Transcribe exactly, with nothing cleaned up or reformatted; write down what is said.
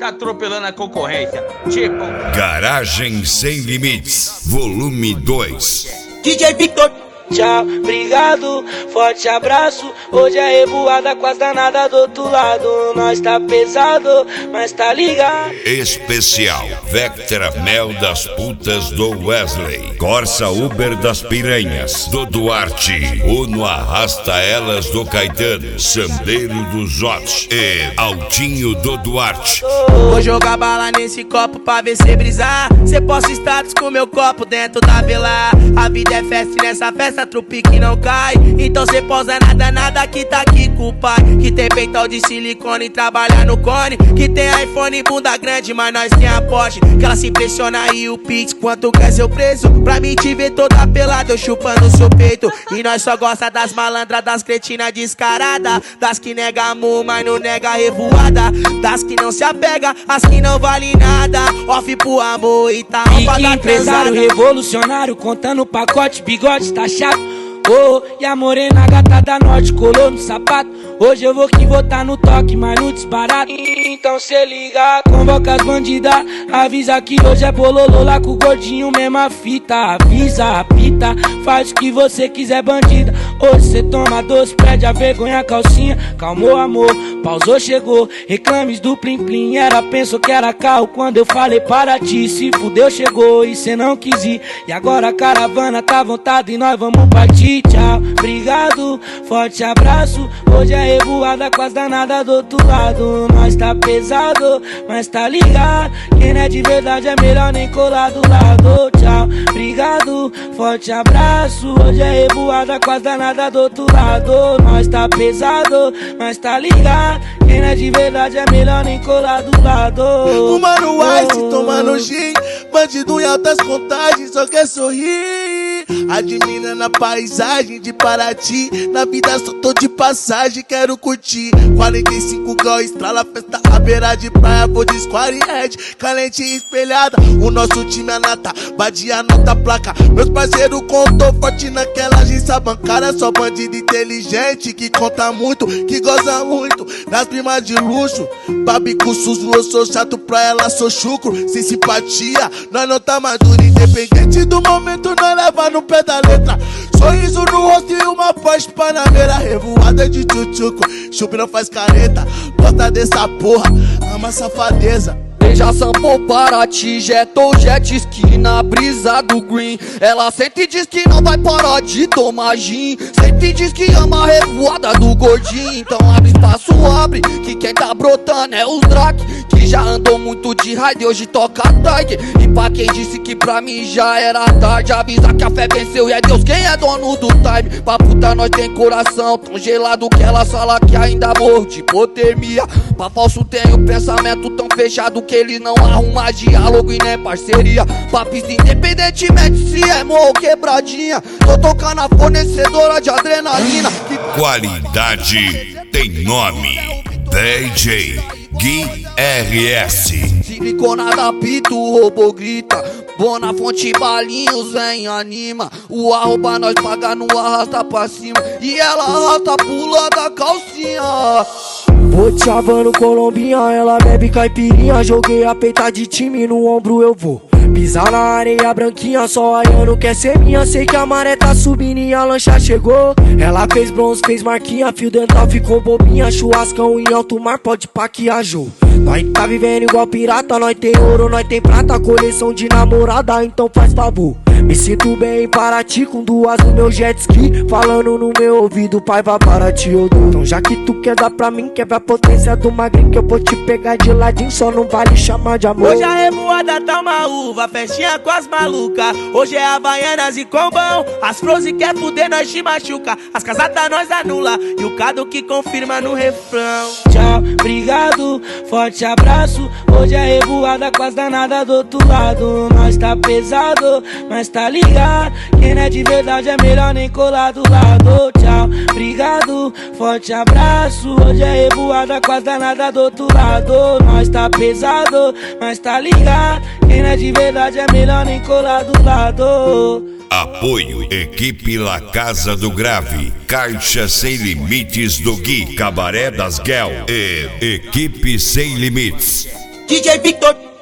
atropelando a concorrência. Tipo... Garagem Sem Limites, volume dois. D J Victor. Tchau, obrigado, forte abraço. Hoje é revoada com as danadas do outro lado. Nós tá pesado, mas tá ligado. Especial Vectra Mel das Putas do Wesley, Corsa Uber das Piranhas do Duarte, Uno Arrasta Elas do Caetano, Sandeiro do Zote e Altinho do Duarte. Vou jogar bala nesse copo pra ver cê brisar. Cê posta status com meu copo dentro da vela. A vida é festa e nessa festa trupe que não cai. Então cê posa nada, nada que tá aqui com o pai. Que tem peitão de silicone e trabalha no cone. Que tem iPhone e bunda grande, mas nós tem a Porsche. Que ela se impressiona e o Pix, quanto quer seu preço. Pra mim te ver toda pelada, eu chupando o seu peito. E nós só gosta das malandras, das cretinas descarada. Das que nega amor, mas não nega revoada. Das que não se apega, as que não vale nada. Off pro amor e tá opa da empresário revolucionário, contando o pacote, bigode tá chato. Oh, e a morena gata da norte colou no sapato. Hoje eu vou que vou tá no toque, mas no desbarato. Então cê liga, convoca as bandidas. Avisa que hoje é bololô lá com o gordinho, mesma fita. Avisa, apita, faz o que você quiser, bandida. Hoje cê toma doce, perde a vergonha, calcinha. Calmou amor, pausou, chegou. Reclames do plim plim, era, pensou que era carro. Quando eu falei para ti, se fudeu, chegou e cê não quis ir. E agora a caravana tá à vontade e nós vamos partir. Tchau, obrigado, forte abraço. Hoje é revoada com as danadas do outro lado. Nós tá pesado, mas tá ligado. Quem não é de verdade é melhor nem colar do lado. Tchau, obrigado, forte abraço. Hoje é revoada com as danadas do outro lado. Nós tá pesado, mas tá ligado. Quem não é de verdade é melhor nem colar do lado. Fumando ice, tomando gin. Bandido em altas contagens, só quer sorrir. Admirando a paisagem de Paraty. Na vida só tô de passagem, quero curtir. Quarenta e cinco graus, estrala, festa à beira de praia. Vou de square head, calente e espelhada. O nosso time é nata, badia nota placa. Meus parceiros contou forte naquela agência bancária. Só bandido inteligente, que conta muito, que goza muito das primas de luxo. Babi com suso, eu sou chato pra ela, sou chucro. Sem simpatia, nós não tá maduro. Independente do momento, nós leva no pé da letra. Sorriso no rosto e uma Porsche Panamera. Revoada de tchutchuco, chup não faz careta. Gosta dessa porra, ama safadeza. Já samplou para ti, jetou jet ski na brisa do green. Ela sente e diz que não vai parar de tomar gin. Sente e diz que ama a revoada do gordinho. Então abre espaço, abre, que quem tá brotando é os Drake. Que já andou muito de ride, hoje toca tag. E pra quem disse que pra mim já era tarde, avisa que a fé venceu e é Deus quem é dono do time. Pra puta nós tem coração tão gelado que ela fala que ainda morro de hipotermia. Pra falso tem o pensamento tão fechado que ele não arruma diálogo e nem parceria. Pra pista independentemente se é morro ou quebradinha. Tô tocando a fornecedora de adrenalina. Qualidade tem nome, D J Gui R S. Siliconada pita, o robô grita. Bona fonte balinhos, vem anima. O arroba nós paga no arrasta pra cima. E ela arrasta pula da calcinha. Vou te chavando colombinha, ela bebe caipirinha. Joguei a peita de time, no ombro eu vou pisar na areia branquinha, só aiano quer ser minha. Sei que a maré tá subindo e a lancha chegou. Ela fez bronze, fez marquinha, fio dental ficou bobinha. Churrascão em alto mar, pode pá que ajou. Nós tá vivendo igual pirata, nós tem ouro, nós tem prata. Coleção de namorada, então faz favor. Me sinto bem em Paraty, com duas no meu jet ski. Falando no meu ouvido, pai vai para ti eu dou. Então já que tu quer dar pra mim, quer ver a potência do magrinho, que eu vou te pegar de ladinho, só não vale chamar de amor. Hoje a revoada tá uma uva, festinha com as malucas. Hoje é Havaianas e combão. As Frozen quer fuder, nós te machuca. As casadas nós anula e o Cado que confirma no refrão. Tchau, obrigado, forte abraço. Hoje é revoada com as danadas do outro lado. Nós tá pesado, mas tá ligado. Quem não é de verdade é melhor nem colar do lado. Tchau, obrigado, forte abraço. Hoje é revoada com as danadas do outro lado. Nós tá pesado, mas tá ligado. Quem não é de verdade é melhor nem colar do lado. Apoio Equipe La Casa do Grave, Caixa Sem Limites do Gui, Cabaré das Guel e Equipe Sem Limites. D J Victor.